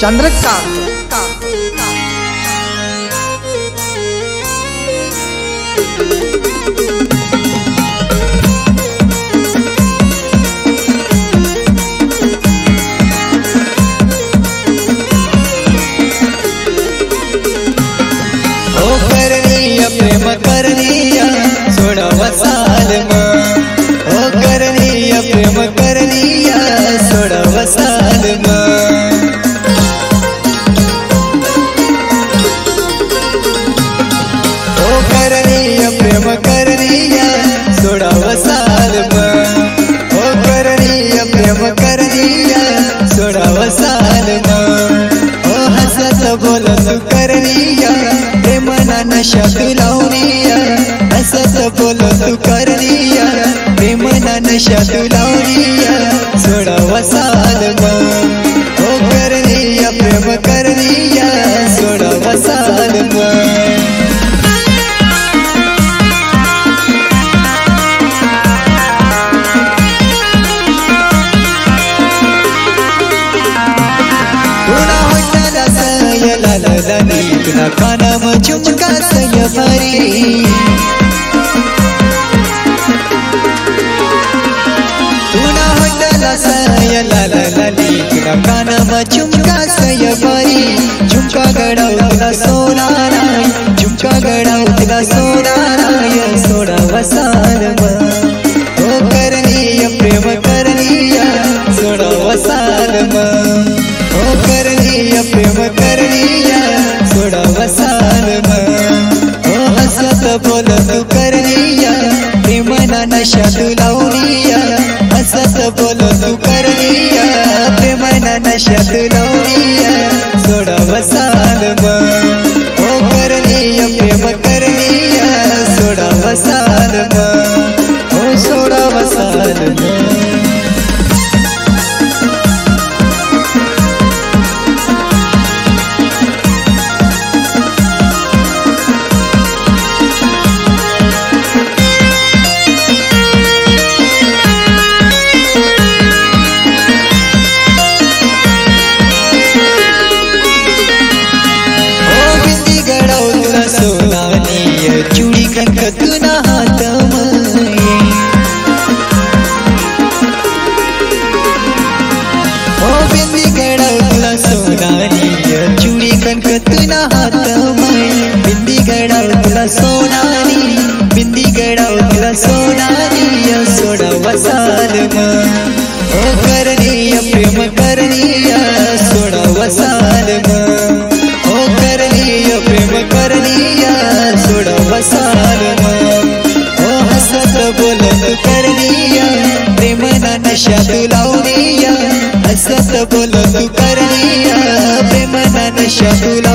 चंद्रकांत प्रेम करनिया सोडावा सालमा ओ करनिया प्रेम करनिया सोडावा सालमा ओ करनिया प्रेम करनिया सोडावा सालमा ओ करनिया प्रेम करनिया सोडावा सालमा ओ हसत बोलत करनिया प्रेमना नशा तुलावनिया हसत बोलत करनिया प्रेमना नशा तुलावनिया सोडावा सालमा ओ करनिया प्रेम करनिया सोडावा सालमा तुना कानम झुमका सयफरी तुना होटला सय लाला लाली तुना कानम झुमका सयफरी झुमका गडाव तुला सोनाराय झुमका गडाव तुला सोनाराय सोडावा सालमा ओ करनिया प्रेम करनिया सोडावा सालमा ओ करनिया प्रेम करनिया सोडावा सालमा ओ हसत बोलत करनिया प्रेमना नशा तुलावनिया हसत बोलत करनिया प्रेमना नशा तुलावनिया सोडावा सालमा ओ करनिया प्रेम करनिया सोडावा सालमा ओ सोडावा सालमा चूड़ी कंक तुना हातम ओ बिंदी गडाव तुला सोनानी चूड़ी कंक तुना हातम बिंदी गडाव तुला सोनानी बिंदी गडाव तुला सोनानी सोडावा सालमा ओ करनिया प्रेम करनिया सोडावा सालमा ओ करनिया प्रेम करनिया सोडावा सालमा ओ हसत बोलत करनिया प्रेमना नशा तुलावनिया हसत बोलत करनिया प्रेमना नशा तुला